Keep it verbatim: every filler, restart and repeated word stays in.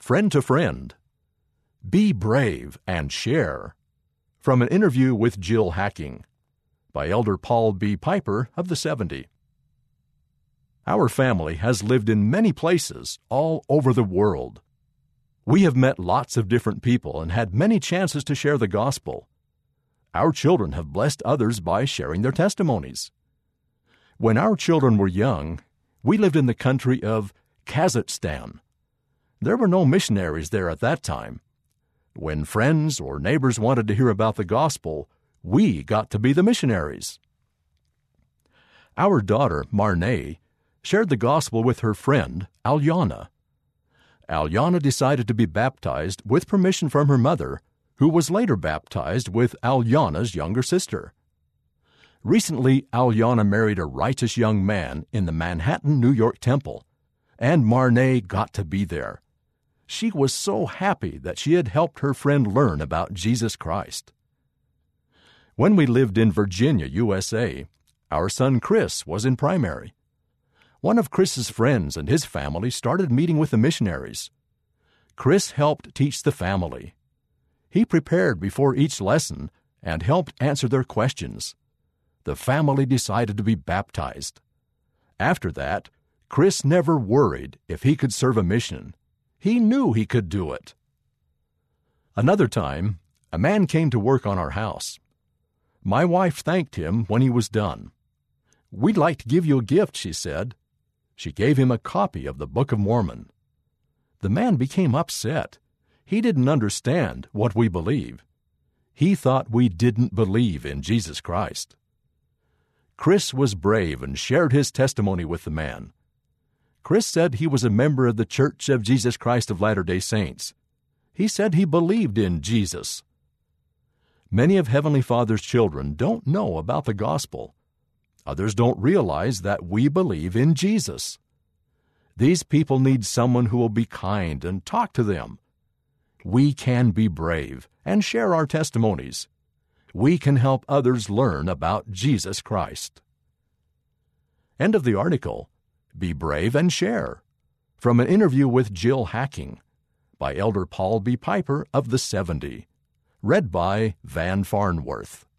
Friend to Friend. Be Brave and Share. From an interview with Jill Hacking, by Elder Paul B. Piper of the seventy. Our family has lived in many places all over the world. We have met lots of different people and had many chances to share the gospel. Our children have blessed others by sharing their testimonies. When our children were young, we lived in the country of Kazakhstan. There were no missionaries there at that time. When friends or neighbors wanted to hear about the gospel, we got to be the missionaries. Our daughter, Marnay, shared the gospel with her friend, Alyana. Alyana decided to be baptized with permission from her mother, who was later baptized with Alyana's younger sister. Recently, Alyana married a righteous young man in the Manhattan, New York temple, and Marnay got to be there. She was so happy that she had helped her friend learn about Jesus Christ. When we lived in Virginia, U S A, our son Chris was in primary. One of Chris's friends and his family started meeting with the missionaries. Chris helped teach the family. He prepared before each lesson and helped answer their questions. The family decided to be baptized. After that, Chris never worried if he could serve a mission. He knew he could do it. Another time, a man came to work on our house. My wife thanked him when he was done. "We'd like to give you a gift," she said. She gave him a copy of the Book of Mormon. The man became upset. He didn't understand what we believe. He thought we didn't believe in Jesus Christ. Chris was brave and shared his testimony with the man. Chris said he was a member of the Church of Jesus Christ of Latter-day Saints. He said he believed in Jesus. Many of Heavenly Father's children don't know about the gospel. Others don't realize that we believe in Jesus. These people need someone who will be kind and talk to them. We can be brave and share our testimonies. We can help others learn about Jesus Christ. End of the article. Be Brave and Share. From an interview with Jill Hacking, by Elder Paul B. Piper of the seventy. Read by Van Farnworth.